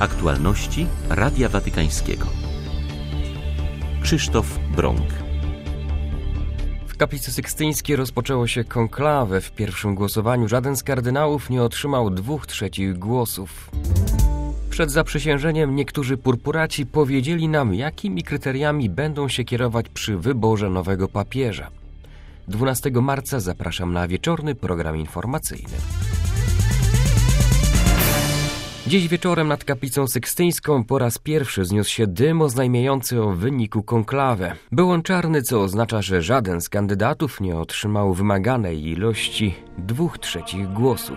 Aktualności Radia Watykańskiego. Krzysztof Brąk. W Kaplicy Sykstyńskiej rozpoczęło się konklawę. W pierwszym głosowaniu żaden z kardynałów nie otrzymał 2/3 głosów. Przed zaprzysiężeniem niektórzy purpuraci powiedzieli nam, jakimi kryteriami będą się kierować przy wyborze nowego papieża. 12 marca zapraszam na wieczorny program informacyjny. Dziś wieczorem nad Kaplicą Sykstyńską po raz pierwszy zniósł się dym oznajmiający o wyniku konklawy. Był on czarny, co oznacza, że żaden z kandydatów nie otrzymał wymaganej ilości 2/3 głosów.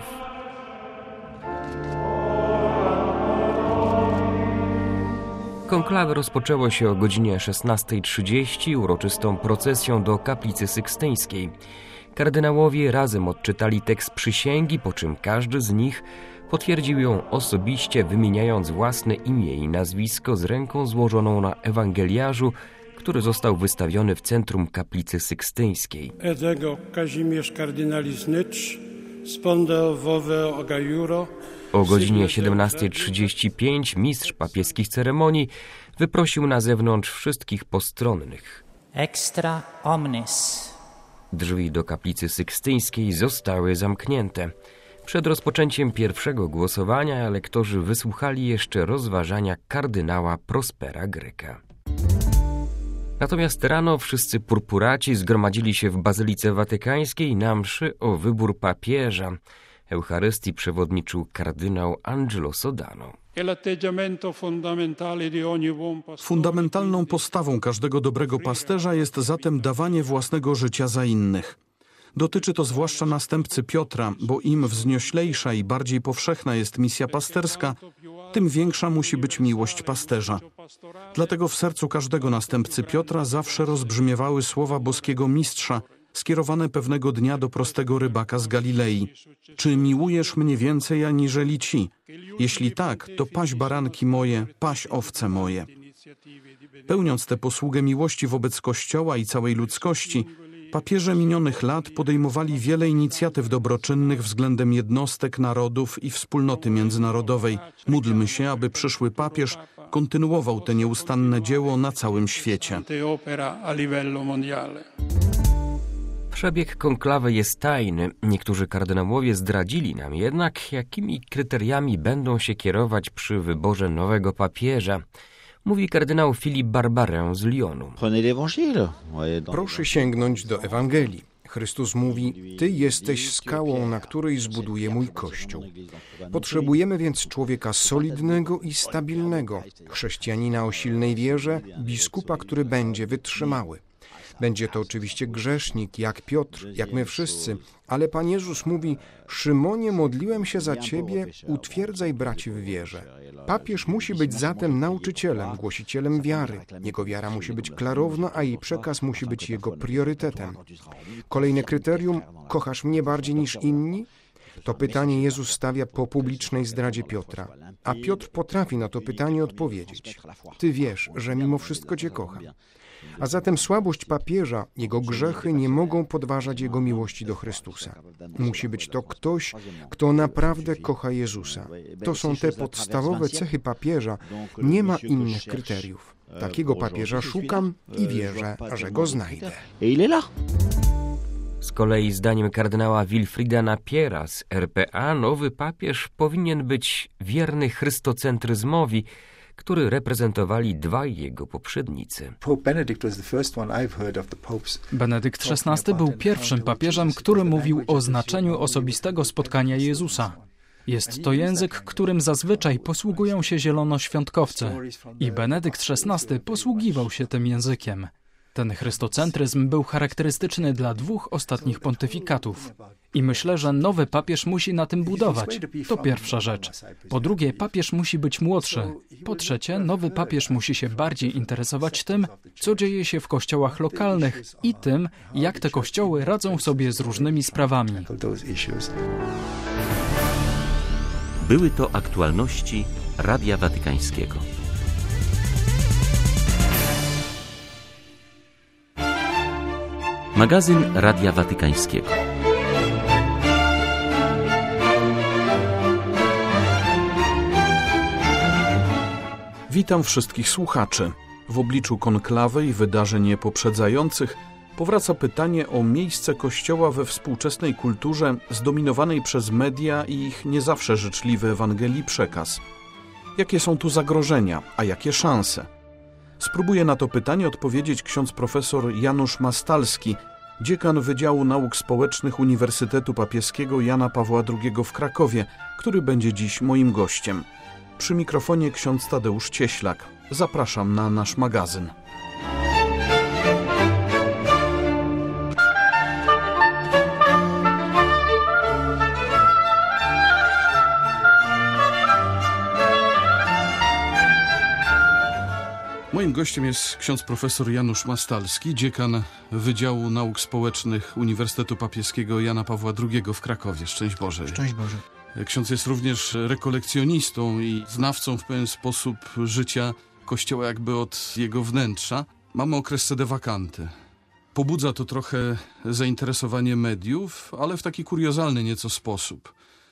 Konklawę rozpoczęło się o godzinie 16:30 uroczystą procesją do Kaplicy Sykstyńskiej. Kardynałowie razem odczytali tekst przysięgi, po czym każdy z nich potwierdził ją osobiście, wymieniając własne imię i nazwisko z ręką złożoną na ewangeliarzu, który został wystawiony w centrum Kaplicy Sykstyńskiej. Edego Kazimierz Kardinalis Nycz, Sponde Wowe Ogajuro. O godzinie 17:35 mistrz papieskich ceremonii wyprosił na zewnątrz wszystkich postronnych. Extra omnes. Drzwi do Kaplicy Sykstyńskiej zostały zamknięte. Przed rozpoczęciem pierwszego głosowania elektorzy wysłuchali jeszcze rozważania kardynała Prospera Gryka. Natomiast rano wszyscy purpuraci zgromadzili się w Bazylice Watykańskiej na mszy o wybór papieża. Eucharystii przewodniczył kardynał Angelo Sodano. Fundamentalną postawą każdego dobrego pasterza jest zatem dawanie własnego życia za innych. Dotyczy to zwłaszcza następcy Piotra, bo im wznioślejsza i bardziej powszechna jest misja pasterska, tym większa musi być miłość pasterza. Dlatego w sercu każdego następcy Piotra zawsze rozbrzmiewały słowa boskiego mistrza, skierowane pewnego dnia do prostego rybaka z Galilei. Czy miłujesz mnie więcej aniżeli ci? Jeśli tak, to paś baranki moje, paś owce moje. Pełniąc tę posługę miłości wobec Kościoła i całej ludzkości, papieże minionych lat podejmowali wiele inicjatyw dobroczynnych względem jednostek, narodów i wspólnoty międzynarodowej. Módlmy się, aby przyszły papież kontynuował te nieustanne dzieło na całym świecie. Przebieg konklawy jest tajny. Niektórzy kardynałowie zdradzili nam jednak, jakimi kryteriami będą się kierować przy wyborze nowego papieża. Mówi kardynał Philippe Barbarin z Lyonu. Proszę sięgnąć do Ewangelii. Chrystus mówi: Ty jesteś skałą, na której zbuduję mój Kościół. Potrzebujemy więc człowieka solidnego i stabilnego, chrześcijanina o silnej wierze, biskupa, który będzie wytrzymały. Będzie to oczywiście grzesznik, jak Piotr, jak my wszyscy, ale Pan Jezus mówi: Szymonie, modliłem się za Ciebie, utwierdzaj braci w wierze. Papież musi być zatem nauczycielem, głosicielem wiary. Jego wiara musi być klarowna, a jej przekaz musi być jego priorytetem. Kolejne kryterium: kochasz mnie bardziej niż inni? To pytanie Jezus stawia po publicznej zdradzie Piotra. A Piotr potrafi na to pytanie odpowiedzieć. Ty wiesz, że mimo wszystko Cię kocham. A zatem słabość papieża, jego grzechy nie mogą podważać jego miłości do Chrystusa. Musi być to ktoś, kto naprawdę kocha Jezusa. To są te podstawowe cechy papieża, nie ma innych kryteriów. Takiego papieża szukam i wierzę, że go znajdę. Z kolei zdaniem kardynała Wilfrida Napiera z RPA nowy papież powinien być wierny chrystocentryzmowi, który reprezentowali dwaj jego poprzednicy. Benedykt XVI był pierwszym papieżem, który mówił o znaczeniu osobistego spotkania Jezusa. Jest to język, którym zazwyczaj posługują się zielonoświątkowcy i Benedykt XVI posługiwał się tym językiem. Ten chrystocentryzm był charakterystyczny dla dwóch ostatnich pontyfikatów. I myślę, że nowy papież musi na tym budować. To pierwsza rzecz. Po drugie, papież musi być młodszy. Po trzecie, nowy papież musi się bardziej interesować tym, co dzieje się w kościołach lokalnych i tym, jak te kościoły radzą sobie z różnymi sprawami. Były to aktualności Radia Watykańskiego. Magazyn Radia Watykańskiego. Witam wszystkich słuchaczy. W obliczu konklawy i wydarzeń poprzedzających powraca pytanie o miejsce Kościoła we współczesnej kulturze zdominowanej przez media i ich nie zawsze życzliwy Ewangelii przekaz. Jakie są tu zagrożenia, a jakie szanse? Spróbuje na to pytanie odpowiedzieć ksiądz profesor Janusz Mastalski, dziekan Wydziału Nauk Społecznych Uniwersytetu Papieskiego Jana Pawła II w Krakowie, który będzie dziś moim gościem. Przy mikrofonie ksiądz Tadeusz Cieślak. Zapraszam na nasz magazyn. Moim gościem jest ksiądz profesor Janusz Mastalski, dziekan Wydziału Nauk Społecznych Uniwersytetu Papieskiego Jana Pawła II w Krakowie. Szczęść Boże. Szczęść Boże. Ksiądz jest również rekolekcjonistą i znawcą w pewien sposób życia Kościoła jakby od jego wnętrza. Mamy okres sede vacanti. Pobudza to trochę zainteresowanie mediów, ale w taki kuriozalny nieco sposób.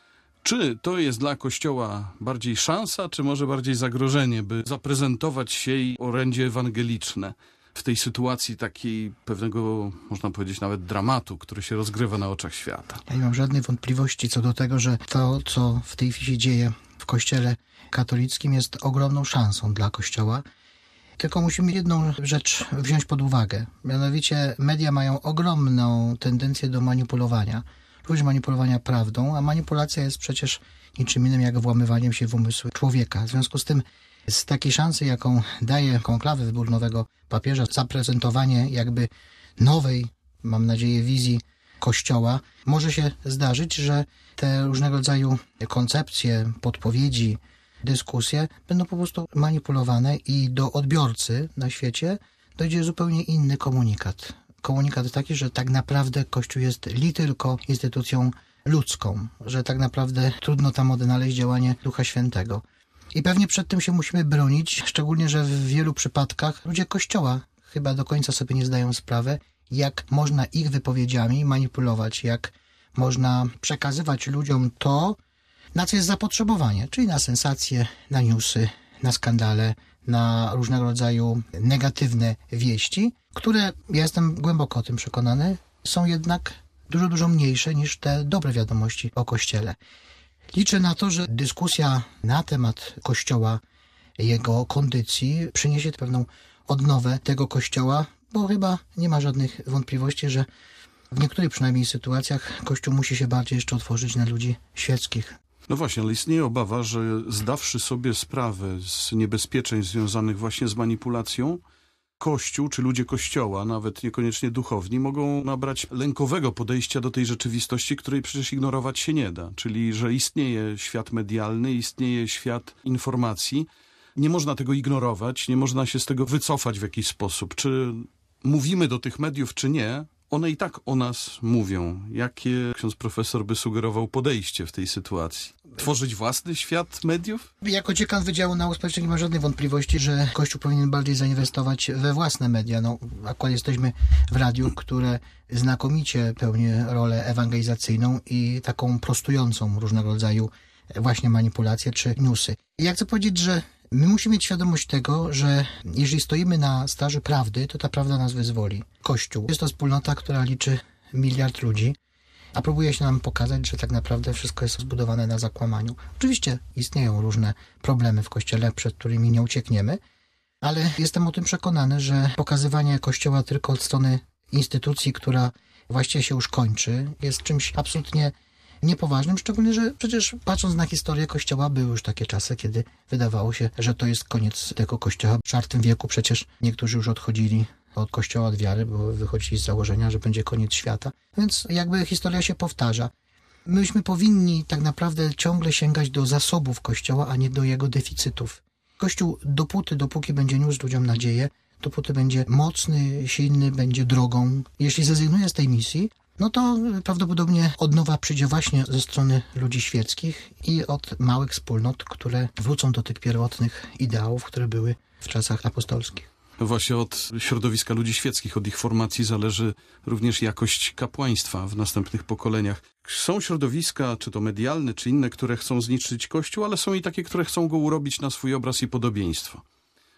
Czy to jest dla Kościoła bardziej szansa, czy może bardziej zagrożenie, by zaprezentować się i orędzie ewangeliczne w tej sytuacji takiej pewnego, można powiedzieć, nawet dramatu, który się rozgrywa na oczach świata? Ja nie mam żadnej wątpliwości co do tego, że to, co w tej chwili się dzieje w Kościele katolickim, jest ogromną szansą dla Kościoła. Tylko musimy jedną rzecz wziąć pod uwagę. Mianowicie media mają ogromną tendencję do manipulowania. Również manipulowania prawdą, a manipulacja jest przecież niczym innym jak włamywaniem się w umysł człowieka. W związku z tym z takiej szansy, jaką daje konklawy wybór nowego papieża, zaprezentowanie jakby nowej, mam nadzieję, wizji Kościoła, może się zdarzyć, że te różnego rodzaju koncepcje, podpowiedzi, dyskusje będą po prostu manipulowane i do odbiorcy na świecie dojdzie zupełnie inny komunikat. Komunikat taki, że tak naprawdę Kościół jest tylko instytucją ludzką, że tak naprawdę trudno tam odnaleźć działanie Ducha Świętego. I pewnie przed tym się musimy bronić, szczególnie, że w wielu przypadkach ludzie Kościoła chyba do końca sobie nie zdają sprawy, jak można ich wypowiedziami manipulować, jak można przekazywać ludziom to, na co jest zapotrzebowanie, czyli na sensacje, na newsy, na skandale, na różnego rodzaju negatywne wieści, które, ja jestem głęboko o tym przekonany, są jednak dużo mniejsze niż te dobre wiadomości o Kościele. Liczę na to, że dyskusja na temat Kościoła, jego kondycji przyniesie pewną odnowę tego Kościoła, bo chyba nie ma żadnych wątpliwości, że w niektórych przynajmniej sytuacjach Kościół musi się bardziej jeszcze otworzyć na ludzi świeckich. No właśnie, ale istnieje obawa, że zdawszy sobie sprawę z niebezpieczeństw związanych właśnie z manipulacją, Kościół czy ludzie Kościoła, nawet niekoniecznie duchowni, mogą nabrać lękowego podejścia do tej rzeczywistości, której przecież ignorować się nie da. Czyli, że istnieje świat medialny, istnieje świat informacji. Nie można tego ignorować, nie można się z tego wycofać w jakiś sposób. Czy mówimy do tych mediów, czy nie, one i tak o nas mówią. Jakie ksiądz profesor by sugerował podejście w tej sytuacji? Tworzyć własny świat mediów? Jako dziekan Wydziału Nauk Społecznych nie ma żadnej wątpliwości, że Kościół powinien bardziej zainwestować we własne media. No, akurat jesteśmy w radiu, które znakomicie pełni rolę ewangelizacyjną i taką prostującą różnego rodzaju właśnie manipulacje czy newsy. Ja chcę powiedzieć, że my musimy mieć świadomość tego, że jeżeli stoimy na straży prawdy, to ta prawda nas wyzwoli. Kościół jest to wspólnota, która liczy 1 miliard ludzi, a próbuje się nam pokazać, że tak naprawdę wszystko jest zbudowane na zakłamaniu. Oczywiście istnieją różne problemy w Kościele, przed którymi nie uciekniemy, ale jestem o tym przekonany, że pokazywanie Kościoła tylko od strony instytucji, która właściwie się już kończy, jest czymś absolutnie niepoważnym, szczególnie, że przecież patrząc na historię Kościoła były już takie czasy, kiedy wydawało się, że to jest koniec tego Kościoła. W IV wieku przecież niektórzy już odchodzili od Kościoła, od wiary, bo wychodzili z założenia, że będzie koniec świata. Więc jakby historia się powtarza. Myśmy powinni tak naprawdę ciągle sięgać do zasobów Kościoła, a nie do jego deficytów. Kościół dopóki będzie niósł ludziom nadzieję, dopóty będzie mocny, silny, będzie drogą. Jeśli zrezygnuje z tej misji, no to prawdopodobnie odnowa przyjdzie właśnie ze strony ludzi świeckich i od małych wspólnot, które wrócą do tych pierwotnych ideałów, które były w czasach apostolskich. Właśnie od środowiska ludzi świeckich, od ich formacji zależy również jakość kapłaństwa w następnych pokoleniach. Są środowiska, czy to medialne, czy inne, które chcą zniszczyć Kościół, ale są i takie, które chcą go urobić na swój obraz i podobieństwo.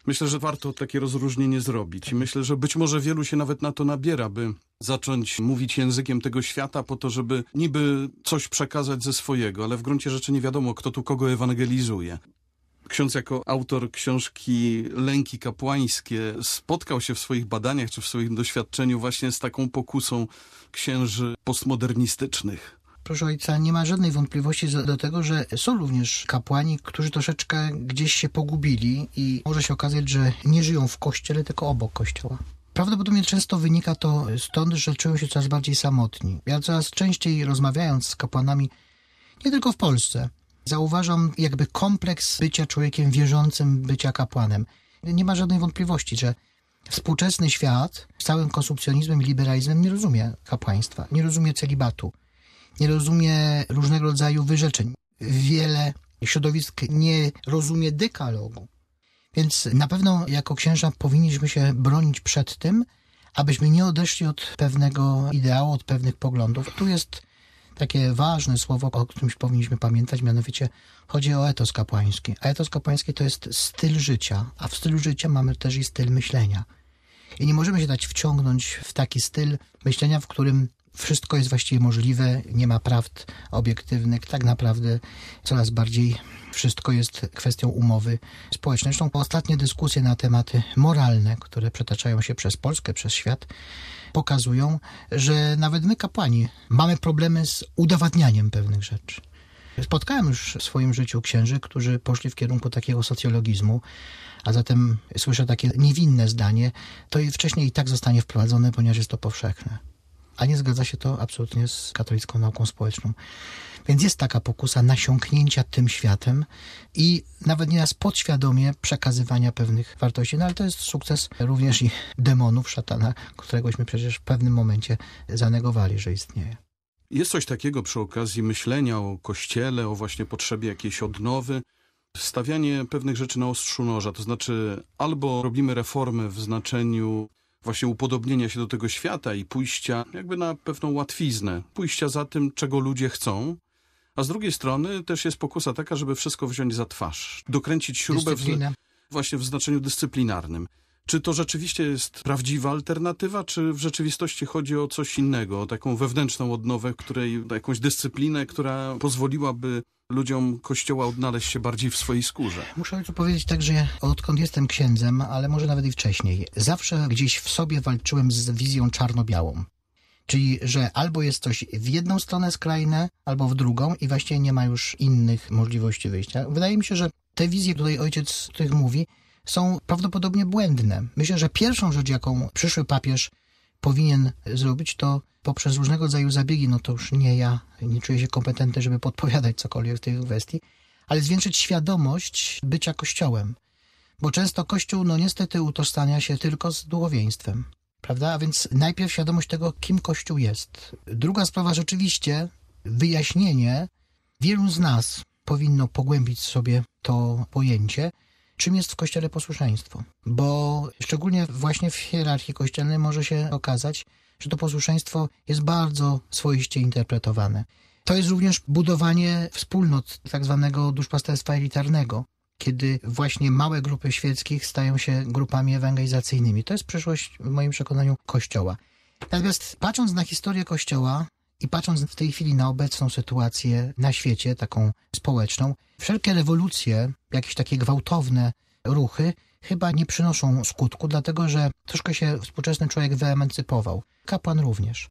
Myślę, że warto takie rozróżnienie zrobić i myślę, że być może wielu się nawet na to nabiera, by zacząć mówić językiem tego świata po to, żeby niby coś przekazać ze swojego, ale w gruncie rzeczy nie wiadomo, kto tu kogo ewangelizuje. Ksiądz jako autor książki Lęki kapłańskie spotkał się w swoich badaniach czy w swoim doświadczeniu właśnie z taką pokusą księży postmodernistycznych. Proszę ojca, nie ma żadnej wątpliwości do tego, że są również kapłani, którzy troszeczkę gdzieś się pogubili i może się okazać, że nie żyją w kościele, tylko obok kościoła. Prawdopodobnie często wynika to stąd, że czują się coraz bardziej samotni. Ja coraz częściej rozmawiając z kapłanami, nie tylko w Polsce, zauważam jakby kompleks bycia człowiekiem wierzącym, bycia kapłanem. Nie ma żadnej wątpliwości, że współczesny świat z całym konsumpcjonizmem i liberalizmem nie rozumie kapłaństwa, nie rozumie celibatu, nie rozumie różnego rodzaju wyrzeczeń. Wiele środowisk nie rozumie dekalogu. Więc na pewno jako księża powinniśmy się bronić przed tym, abyśmy nie odeszli od pewnego ideału, od pewnych poglądów. Tu jest takie ważne słowo, o którym powinniśmy pamiętać, mianowicie chodzi o etos kapłański. A etos kapłański to jest styl życia, a w stylu życia mamy też i styl myślenia. I nie możemy się dać wciągnąć w taki styl myślenia, w którym wszystko jest właściwie możliwe, nie ma prawd obiektywnych, tak naprawdę coraz bardziej wszystko jest kwestią umowy społecznej. Zresztą ostatnie dyskusje na tematy moralne, które przetaczają się przez Polskę, przez świat, pokazują, że nawet my, kapłani, mamy problemy z udowadnianiem pewnych rzeczy. Spotkałem już w swoim życiu księży, którzy poszli w kierunku takiego socjologizmu, a zatem słyszę takie niewinne zdanie, to i wcześniej i tak zostanie wprowadzone, ponieważ jest to powszechne. A nie zgadza się to absolutnie z katolicką nauką społeczną. Więc jest taka pokusa nasiąknięcia tym światem i nawet nieraz podświadomie przekazywania pewnych wartości. No ale to jest sukces również i demonów, szatana, któregośmy przecież w pewnym momencie zanegowali, że istnieje. Jest coś takiego przy okazji myślenia o Kościele, o właśnie potrzebie jakiejś odnowy, stawianie pewnych rzeczy na ostrzu noża, to znaczy albo robimy reformy w znaczeniu właśnie upodobnienia się do tego świata i pójścia jakby na pewną łatwiznę, pójścia za tym, czego ludzie chcą, a z drugiej strony też jest pokusa taka, żeby wszystko wziąć za twarz, dokręcić śrubę właśnie w znaczeniu dyscyplinarnym. Czy to rzeczywiście jest prawdziwa alternatywa, czy w rzeczywistości chodzi o coś innego, o taką wewnętrzną odnowę, jakąś dyscyplinę, która pozwoliłaby ludziom Kościoła odnaleźć się bardziej w swojej skórze? Muszę tu powiedzieć tak, że odkąd jestem księdzem, ale może nawet i wcześniej, zawsze gdzieś w sobie walczyłem z wizją czarno-białą. Czyli, że albo jest coś w jedną stronę skrajne, albo w drugą i właściwie nie ma już innych możliwości wyjścia. Wydaje mi się, że te wizje, tutaj ojciec tych mówi, są prawdopodobnie błędne. Myślę, że pierwszą rzecz, jaką przyszły papież powinien zrobić, to poprzez różnego rodzaju zabiegi, no to już nie ja, nie czuję się kompetentny, żeby podpowiadać cokolwiek w tej kwestii, ale zwiększyć świadomość bycia Kościołem. Bo często Kościół, no niestety utożsamia się tylko z duchowieństwem, prawda? A więc najpierw świadomość tego, kim Kościół jest. Druga sprawa, rzeczywiście wyjaśnienie. Wielu z nas powinno pogłębić sobie to pojęcie, czym jest w Kościele posłuszeństwo. Bo szczególnie właśnie w hierarchii kościelnej może się okazać, że to posłuszeństwo jest bardzo swoiście interpretowane. To jest również budowanie wspólnot tak zwanego duszpasterstwa elitarnego, kiedy właśnie małe grupy świeckich stają się grupami ewangelizacyjnymi. To jest przyszłość, w moim przekonaniu, Kościoła. Natomiast patrząc na historię Kościoła i patrząc w tej chwili na obecną sytuację na świecie, taką społeczną, wszelkie rewolucje, jakieś takie gwałtowne ruchy chyba nie przynoszą skutku, dlatego że troszkę się współczesny człowiek wyemancypował. Kapłan również.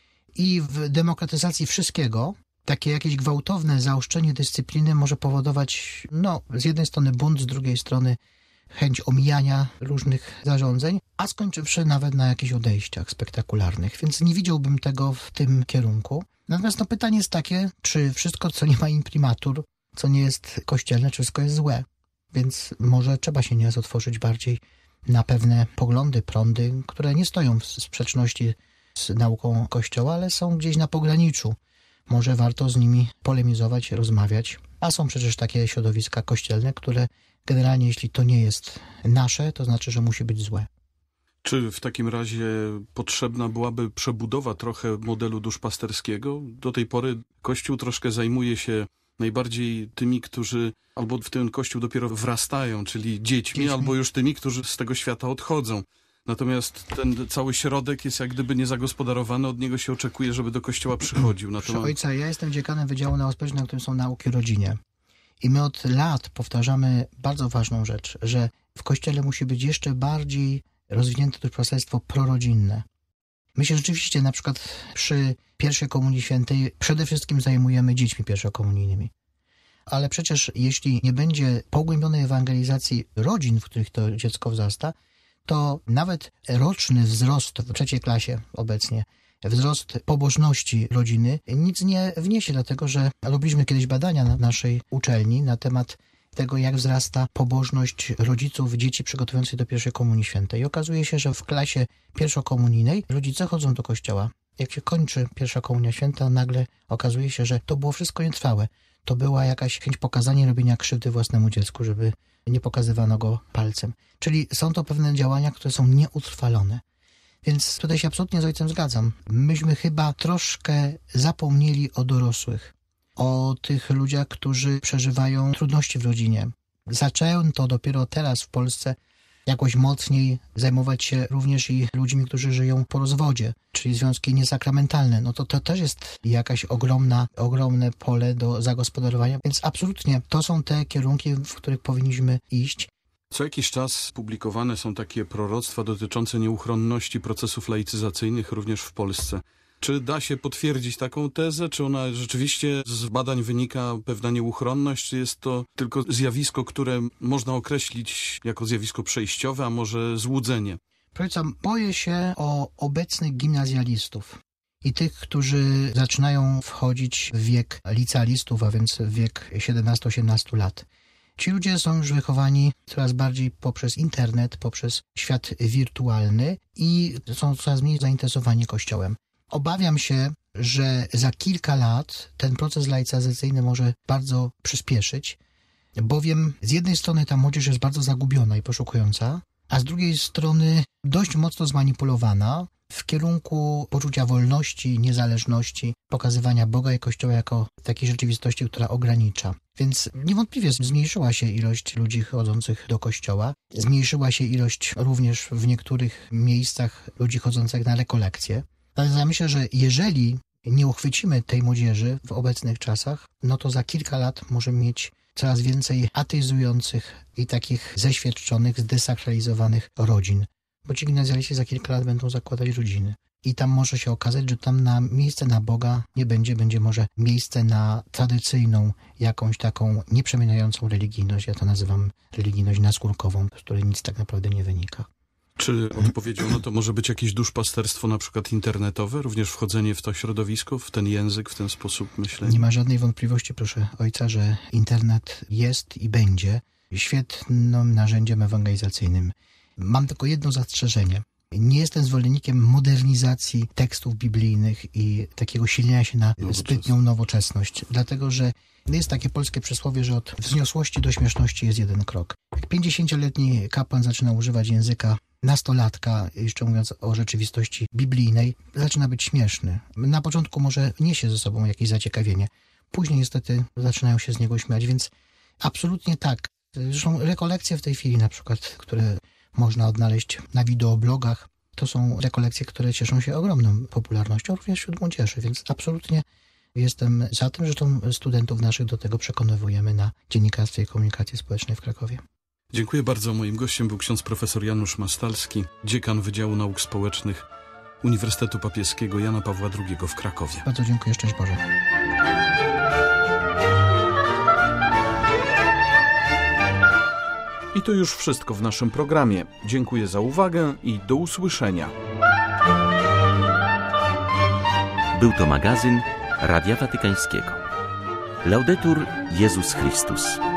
I w demokratyzacji wszystkiego takie jakieś gwałtowne zaostrzenie dyscypliny może powodować, no, z jednej strony bunt, z drugiej strony chęć omijania różnych zarządzeń, a skończywszy nawet na jakichś odejściach spektakularnych. Więc nie widziałbym tego w tym kierunku. Natomiast no, pytanie jest takie, czy wszystko, co nie ma imprimatur, co nie jest kościelne, czy wszystko jest złe. Więc może trzeba się nieraz otworzyć bardziej na pewne poglądy, prądy, które nie stoją w sprzeczności z nauką Kościoła, ale są gdzieś na pograniczu. Może warto z nimi polemizować, rozmawiać. A są przecież takie środowiska kościelne, które generalnie, jeśli to nie jest nasze, to znaczy, że musi być złe. Czy w takim razie potrzebna byłaby przebudowa trochę modelu duszpasterskiego? Do tej pory Kościół troszkę zajmuje się najbardziej tymi, którzy albo w ten Kościół dopiero wrastają, czyli dziećmi, albo już tymi, którzy z tego świata odchodzą. Natomiast ten cały środek jest jak gdyby niezagospodarowany, od niego się oczekuje, żeby do Kościoła przychodził. Proszę ojca, ja jestem dziekanem Wydziału Nauk Społecznych, na którym są nauki o rodzinie. I my od lat powtarzamy bardzo ważną rzecz, że w Kościele musi być jeszcze bardziej rozwinięte duszpasterstwo prorodzinne. My się rzeczywiście na przykład przy pierwszej Komunii Świętej przede wszystkim zajmujemy dziećmi pierwszokomunijnymi. Ale przecież jeśli nie będzie pogłębionej ewangelizacji rodzin, w których to dziecko wzrasta, to nawet roczny wzrost w 3. klasie obecnie, wzrost pobożności rodziny nic nie wniesie, dlatego że robiliśmy kiedyś badania na naszej uczelni na temat tego, jak wzrasta pobożność rodziców dzieci przygotowujących do pierwszej Komunii Świętej. I okazuje się, że w klasie pierwszokomunijnej rodzice chodzą do kościoła. Jak się kończy pierwsza Komunia Święta, nagle okazuje się, że to było wszystko nietrwałe. To była jakaś chęć pokazania, robienia krzywdy własnemu dziecku, żeby nie pokazywano go palcem. Czyli są to pewne działania, które są nieutrwalone. Więc tutaj się absolutnie z ojcem zgadzam. Myśmy chyba troszkę zapomnieli o dorosłych, o tych ludziach, którzy przeżywają trudności w rodzinie. Zaczęto dopiero teraz w Polsce jakoś mocniej zajmować się również i ludźmi, którzy żyją po rozwodzie, czyli związki niesakramentalne. No to też jest jakaś ogromne pole do zagospodarowania, więc absolutnie to są te kierunki, w których powinniśmy iść. Co jakiś czas publikowane są takie proroctwa dotyczące nieuchronności procesów laicyzacyjnych również w Polsce. Czy da się potwierdzić taką tezę? Czy ona rzeczywiście z badań wynika pewna nieuchronność? Czy jest to tylko zjawisko, które można określić jako zjawisko przejściowe, a może złudzenie? Proszę, boję się o obecnych gimnazjalistów i tych, którzy zaczynają wchodzić w wiek licealistów, a więc w wiek 17-18 lat. Ci ludzie są już wychowani coraz bardziej poprzez internet, poprzez świat wirtualny i są coraz mniej zainteresowani Kościołem. Obawiam się, że za kilka lat ten proces laicyzacyjny może bardzo przyspieszyć, bowiem z jednej strony ta młodzież jest bardzo zagubiona i poszukująca, a z drugiej strony dość mocno zmanipulowana w kierunku poczucia wolności, niezależności, pokazywania Boga i Kościoła jako takiej rzeczywistości, która ogranicza. Więc niewątpliwie zmniejszyła się ilość ludzi chodzących do Kościoła, zmniejszyła się ilość również w niektórych miejscach ludzi chodzących na rekolekcje. Ale ja myślę, że jeżeli nie uchwycimy tej młodzieży w obecnych czasach, no to za kilka lat możemy mieć coraz więcej ateizujących i takich zeświadczonych, zdesakralizowanych rodzin. Bo ci gimnazjaliści za kilka lat będą zakładać rodziny. I tam może się okazać, że tam miejsce na Boga nie będzie, będzie może miejsce na tradycyjną, jakąś taką nieprzemieniającą religijność. Ja to nazywam religijność naskórkową, z której nic tak naprawdę nie wynika. Czy odpowiedzią na to może być jakieś duszpasterstwo na przykład internetowe? Również wchodzenie w to środowisko, w ten język, w ten sposób myślenia? Nie ma żadnej wątpliwości, proszę ojca, że internet jest i będzie świetnym narzędziem ewangelizacyjnym. Mam tylko jedno zastrzeżenie. Nie jestem zwolennikiem modernizacji tekstów biblijnych i takiego silenia się na zbytnią nowoczesność, dlatego że jest takie polskie przysłowie, że od wzniosłości do śmieszności jest jeden krok. Jak 50-letni kapłan zaczyna używać języka nastolatka, jeszcze mówiąc o rzeczywistości biblijnej, zaczyna być śmieszny. Na początku może niesie ze sobą jakieś zaciekawienie, później niestety zaczynają się z niego śmiać, więc absolutnie tak. Zresztą rekolekcje w tej chwili na przykład, które można odnaleźć na wideoblogach, to są rekolekcje, które cieszą się ogromną popularnością również wśród młodzieży, więc absolutnie jestem za tym, że studentów naszych do tego przekonywujemy na Dziennikarstwie i Komunikacji Społecznej w Krakowie. Dziękuję bardzo. Moim gościem był ksiądz profesor Janusz Mastalski, dziekan Wydziału Nauk Społecznych Uniwersytetu Papieskiego Jana Pawła II w Krakowie. Bardzo dziękuję, szczęść Boże. I to już wszystko w naszym programie. Dziękuję za uwagę i do usłyszenia. Był to magazyn Radia Watykańskiego. Laudetur Jezus Chrystus.